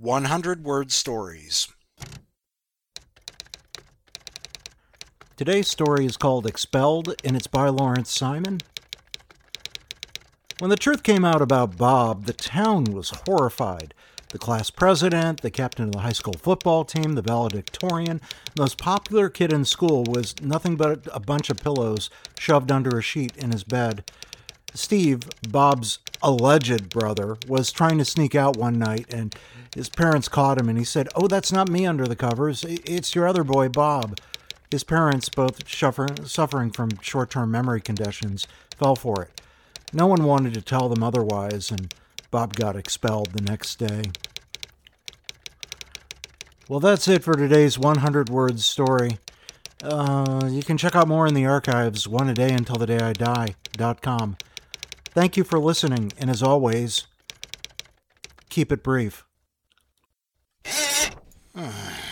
100-word stories. Today's story is called Expelled, and it's by Lawrence Simon. When the truth came out about Bob, the town was horrified. The class president, the captain of the high school football team, the valedictorian, the most popular kid in school was nothing but a bunch of pillows shoved under a sheet in his bed. Steve, Bob's alleged brother, was trying to sneak out one night, and his parents caught him, and he said, "Oh, that's not me under the covers. It's your other boy, Bob." His parents, both suffering from short-term memory conditions, fell for it. No one wanted to tell them otherwise, and Bob got expelled the next day. Well, that's it for today's 100-word story. You can check out more in the archives, oneadayuntilthedayidie.com. Thank you for listening, and as always, keep it brief.